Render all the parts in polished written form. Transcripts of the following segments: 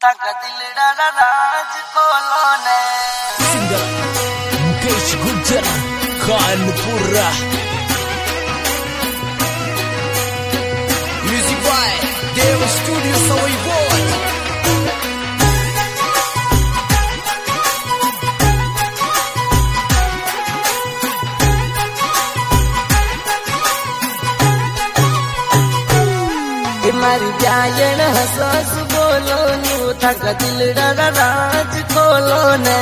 तक दिलड़ा राज खोलो ने singer Mukesh Gujjar Kanpura music by Dev studio Sawai बोल मारी जायण हसास बोलो न्यू थक दिलड़ा राज खोलो ने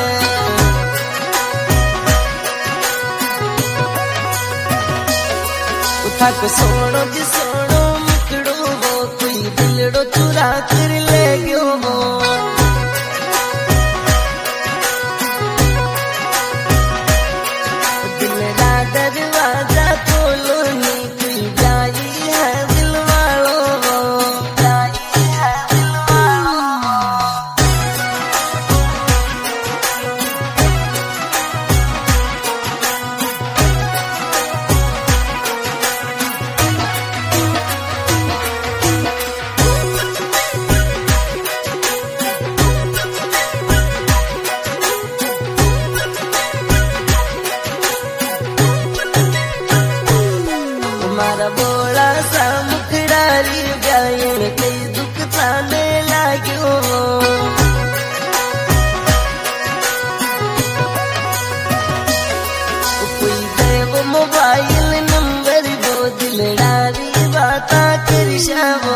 थक सोनो जी सोनो मुकड़ो वो कोई दिलड़ो चुरा कर ले गयो वो दिलड़ा दरवाजा खोलो नी कोई जाई है बोला सा मुखड़ारी गायन कई दुख थाने लाग्यो कोई देव मोबाइल नंबर वो दिलड़ारी बाता कर शावो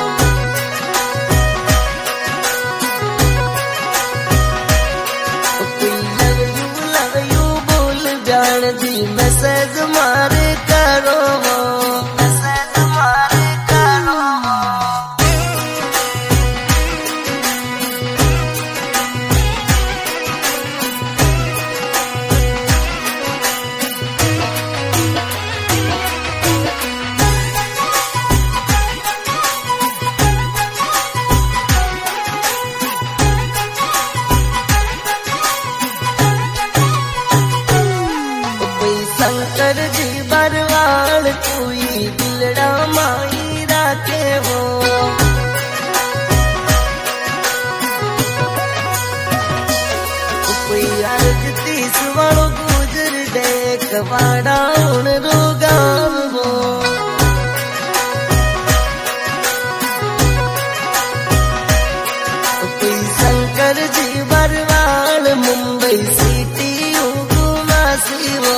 कोई लव यू बोल जान दी मैसेज मारे करो शंकर जी बरवाल कोई दिलड़ा माई राखे हो कोई अर्ज 30 वालों गुजर देख वाड़ा उन रोगाम हो कोई शंकर जी बरवाल मुंबई सिटी घुमासी हो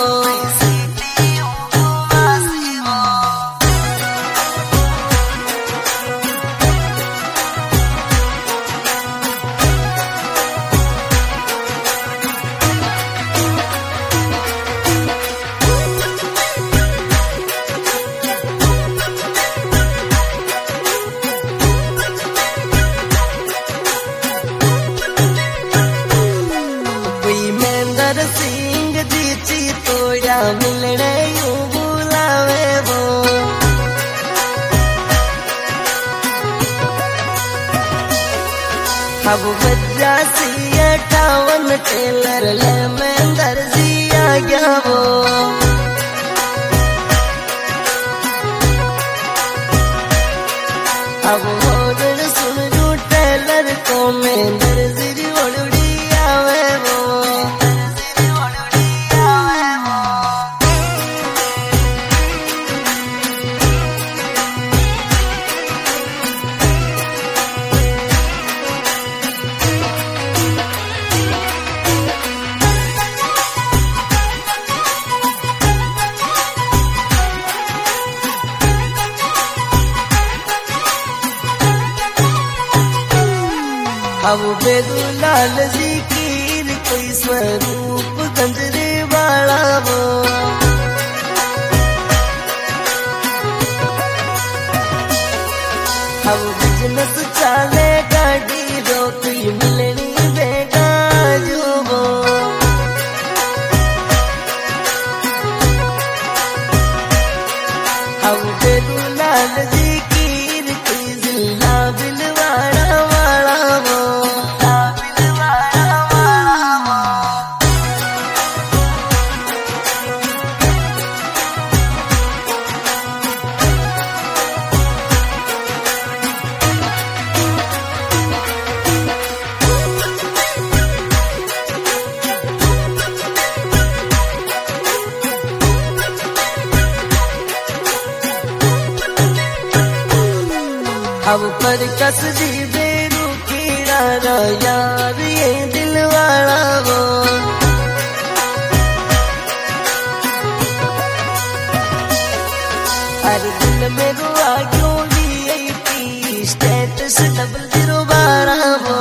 सिंह जी चितोड़ा मिलने यूं बुलावे वो अब बजा सी 58 टेलर ले मेंदर जी आ गया वो अब होड़ सुन जू टेलर को मेंदर जी ओड़ी आवे वो अब बेगुलाल जी कीर कोई स्वरूप गंजरे वाला वो अब बिजनेस चाले गाड़ी रोकी मिलनी बेगा जो वो अब बेगुलाल जी कीर कोई जिला बिलवाड़ा वाला वो पर कस दी बेरू कीड़ा रा यार ये दिल वाला वो हर दिल में रुआ क्यों VIP स्टेटस 0012 वो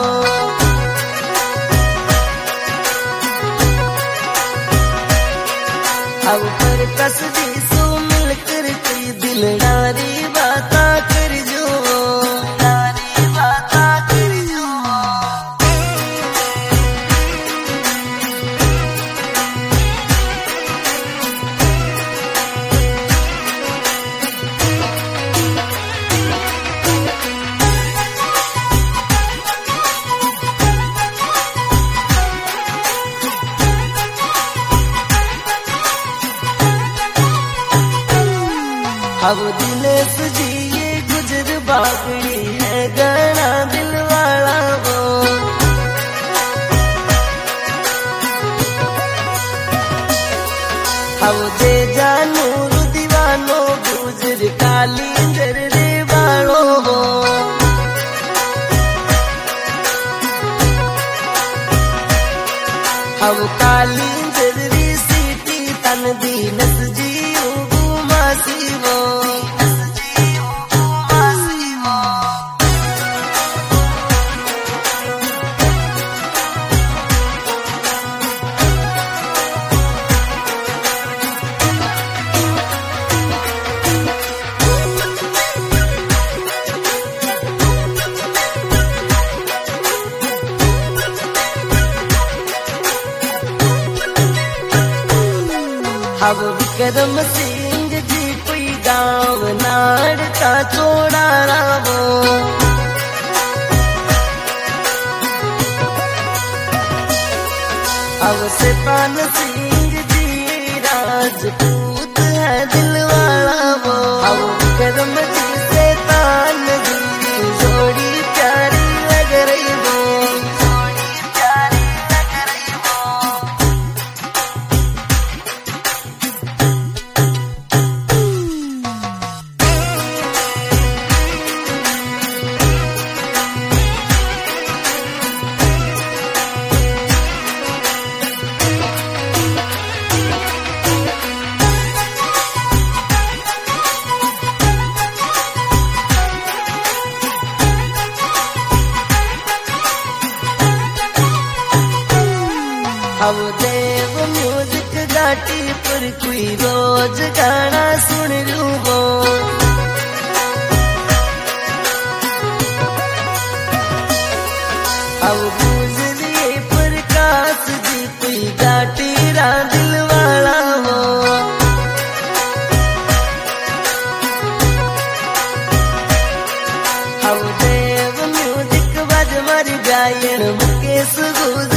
अब पर कस दी सो मिलकर कोई दिलदारी बाता कर जो दिलदारी बाता कर जो अब दिनेश जी ये गुजर बागड़ी है गाना दिल वाला वो अब दे जानू दीवानो गुजर काली रे वालो वो अब काली जरी सीटी तन दी नस जी मासी वो अब विक्रम सिंह जी कोई गाँव नाड़ का छोड़ा वो अब शैतान सिंह जी राजपूत है दिल वाला वो अब विक्रम जी शैतान जी जोड़ी प्यारी लग रही वो जोड़ी प्यारी लग रही वो अब देव म्यूजिक घाटी पर कोई रोज गाना सुन लूं वो अब गुजरिए प्रकाश जी कोई घाटी रा दिल वाला हो अब देव म्यूजिक बज मर गायन मुकेश गुजर